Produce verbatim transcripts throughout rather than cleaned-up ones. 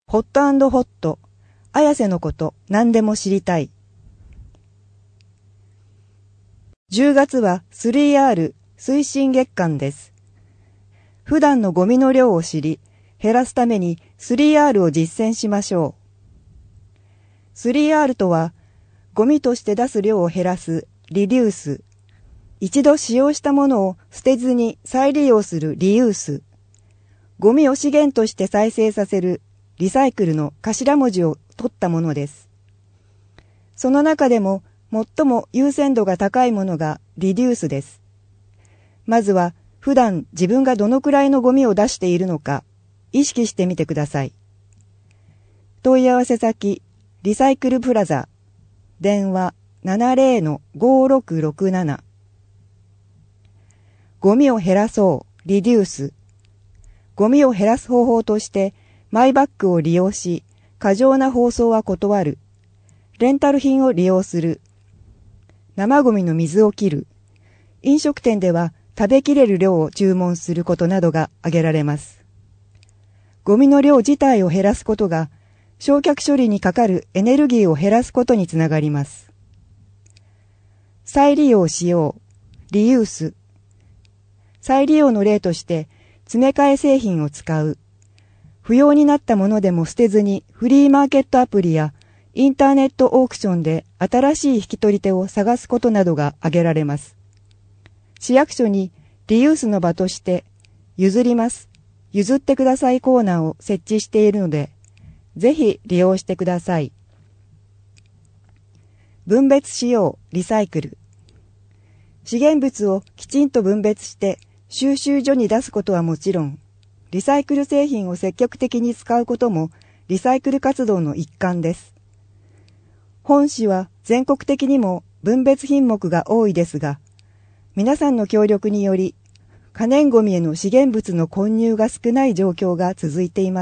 ホット&ホット、綾瀬のこと何でも知りたい。じゅうがつは スリーアール 推進月間です。普段のゴミの量を知り、減らすために スリーアール を実践しましょう。スリーアール とは、ゴミとして出す量を減らす、リデュース。一度使用したものを捨てずに再利用するリユース。ゴミを資源として再生させるリサイクルの頭文字を取ったものです。その中でも最も優先度が高いものがリデュースです。まずは普段自分がどのくらいのゴミを出しているのか意識してみてください。問い合わせ先リサイクルプラザ電話 ななゼロのごろくろくなな。ゴミを減らそうリデュース。ゴミを減らす方法としてマイバッグを利用し過剰な包装は断る。レンタル品を利用する。生ゴミの水を切る。飲食店では食べきれる量を注文することなどが挙げられます。ゴミの量自体を減らすことが焼却処理にかかるエネルギーを減らすことにつながります。再利用しよう。リユース。再利用の例として詰め替え製品を使う。不要になったものでも捨てずにフリーマーケットアプリやインターネットオークションで新しい引き取り手を探すことなどが挙げられます。市役所にリユースの場として譲ります、譲ってくださいコーナーを設置しているので、ぜひ利用してください。分別しよう、リサイクル。資源物をきちんと分別して収集所に出すことはもちろん、リサイクル製品を積極的に使うこともリサイクル活動の一環です。本市は全国的にも分別品目が多いですが、皆さんの協力により可燃ごみへの資源物の混入が少ない状況が続いています。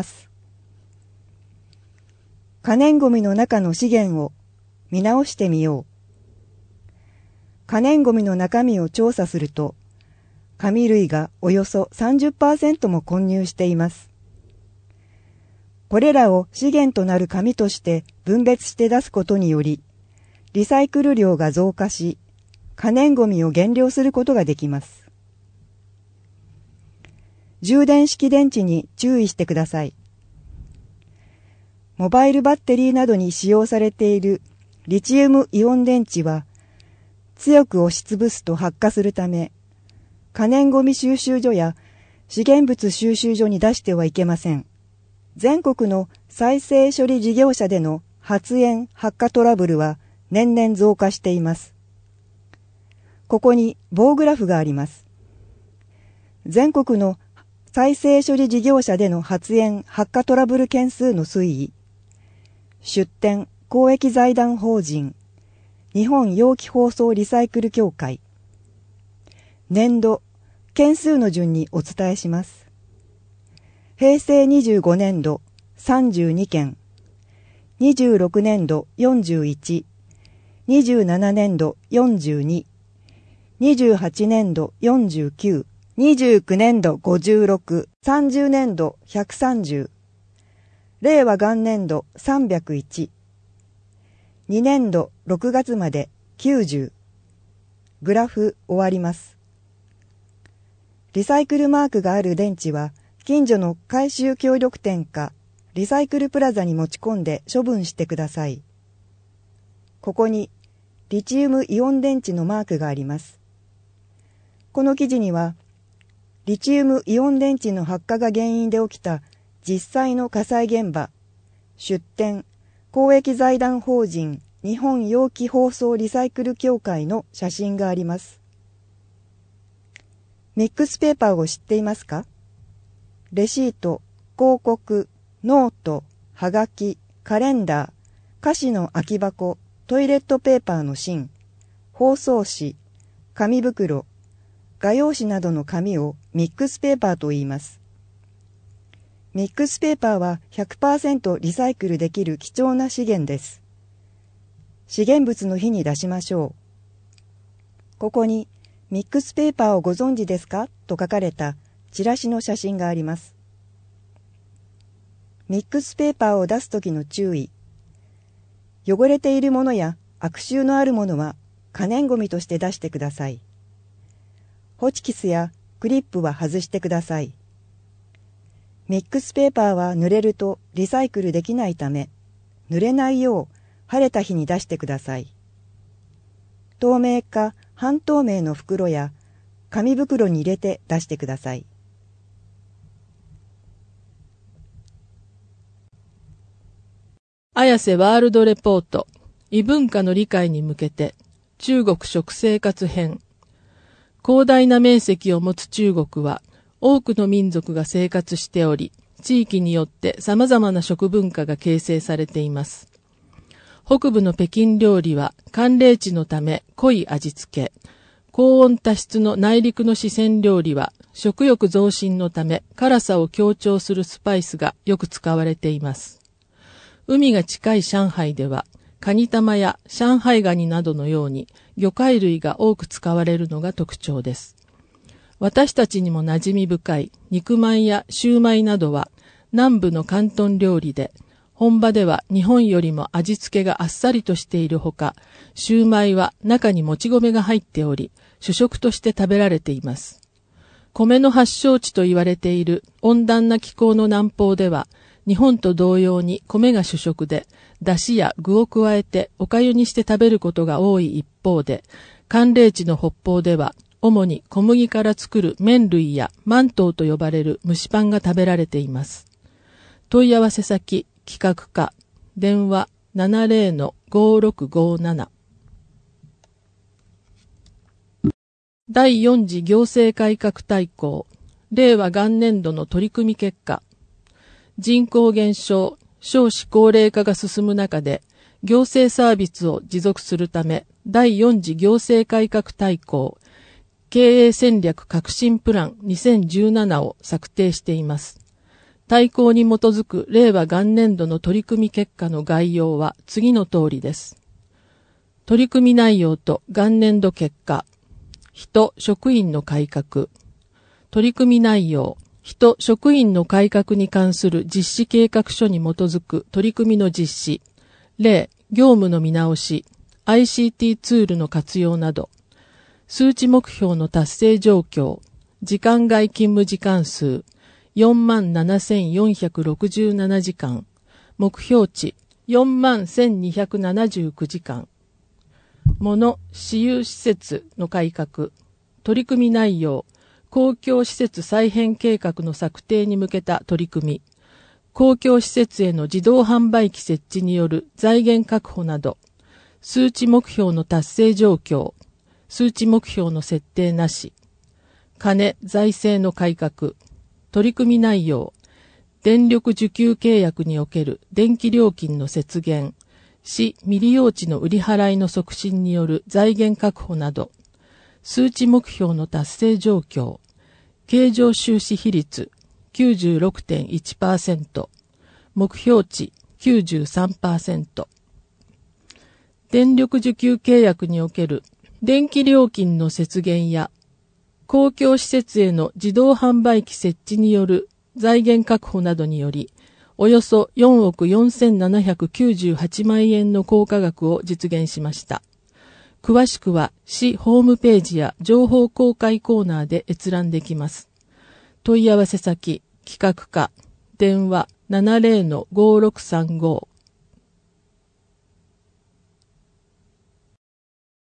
可燃ごみの中の資源を見直してみよう。可燃ごみの中身を調査すると、紙類がおよそ さんじゅっパーセント も混入しています。これらを資源となる紙として分別して出すことにより、リサイクル量が増加し、可燃ごみを減量することができます。充電式電池に注意してください。モバイルバッテリーなどに使用されているリチウムイオン電池は、強く押しつぶすと発火するため、可燃ごみ収集所や資源物収集所に出してはいけません。全国の再生処理事業者での発煙・発火トラブルは年々増加しています。ここに棒グラフがあります。全国の再生処理事業者での発煙・発火トラブル件数の推移。出展・公益財団法人日本容器包装リサイクル協会。年度件数の順にお伝えします。平成にじゅうごねんどさんじゅうにけん、にじゅうろくねんどよんじゅういち、にじゅうななねんどよんじゅうに、にじゅうはちねんどよんじゅうきゅう、にじゅうきゅうねんどごじゅうろく、さんじゅうねんどひゃくさんじゅう、令和元年度さんびゃくいち、にねんどろくがつまできゅうじゅう。グラフ終わります。リサイクルマークがある電池は近所の回収協力店かリサイクルプラザに持ち込んで処分してください。ここにリチウムイオン電池のマークがあります。この記事にはリチウムイオン電池の発火が原因で起きた実際の火災現場、出展、公益財団法人日本容器包装リサイクル協会の写真があります。ミックスペーパーを知っていますか？レシート、広告、ノート、はがき、カレンダー、菓子の空き箱、トイレットペーパーの芯、包装紙、紙袋、画用紙などの紙をミックスペーパーと言います。ミックスペーパーは ひゃくパーセント リサイクルできる貴重な資源です。資源物の日に出しましょう。ここにミックスペーパーをご存知ですかと書かれたチラシの写真があります。 ミックスペーパーを出すときの注意。汚れているものや悪臭のあるものは可燃ごみとして出してください。ホチキスやクリップは外してください。ミックスペーパーは濡れるとリサイクルできないため、濡れないよう晴れた日に出してください。透明か半透明の袋や紙袋に入れて出してください。 綾瀬ワールドレポート、異文化の理解に向けて、中国食生活編。広大な面積を持つ中国は、多くの民族が生活しており、地域によって様々な食文化が形成されています。北部の北京料理は、寒冷地のため濃い味付け、高温多湿の内陸の四川料理は、食欲増進のため辛さを強調するスパイスがよく使われています。海が近い上海では、カニ玉や上海ガニなどのように魚介類が多く使われるのが特徴です。私たちにも馴染み深い肉まんやシューマイなどは南部の広東料理で、本場では日本よりも味付けがあっさりとしているほか、シューマイは中にもち米が入っており、主食として食べられています。米の発祥地と言われている温暖な気候の南方では、日本と同様に米が主食で、出汁や具を加えてお粥にして食べることが多い一方で、寒冷地の北方では、主に小麦から作る麺類や饅頭と呼ばれる蒸しパンが食べられています。問い合わせ先、企画課、電話 ななゼロ の ごろくごなな。第四次行政改革大綱、令和元年度の取り組み結果、人口減少、少子高齢化が進む中で、行政サービスを持続するため、第四次行政改革大綱、経営戦略革新プランにせんじゅうななを策定しています。大綱に基づく令和元年度の取り組み結果の概要は次の通りです。取り組み内容と元年度結果、人・職員の改革、取り組み内容、人・職員の改革に関する実施計画書に基づく取り組みの実施、例、業務の見直し、アイシーティー ツールの活用など、数値目標の達成状況、時間外勤務時間数、よんまんななせんよんひゃくろくじゅうななじかん、目標値、よんまんせんにひゃくななじゅうきゅうじかん、物・私有施設の改革、取り組み内容、公共施設再編計画の策定に向けた取り組み、公共施設への自動販売機設置による財源確保など、数値目標の達成状況、数値目標の設定なし、金・財政の改革、取り組み内容、電力需給契約における電気料金の節減、市・未利用地の売り払いの促進による財源確保など、数値目標の達成状況、経常収支比率 きゅうじゅうろくてんいちパーセント、目標値 きゅうじゅうさんパーセント、電力需給契約における電気料金の節減や公共施設への自動販売機設置による財源確保などにより、およそよんおくよんせんななひゃくきゅうじゅうはちまんえんの効果額を実現しました。詳しくは市ホームページや情報公開コーナーで閲覧できます。問い合わせ先、企画課、電話 ななゼロ の ごろくさんご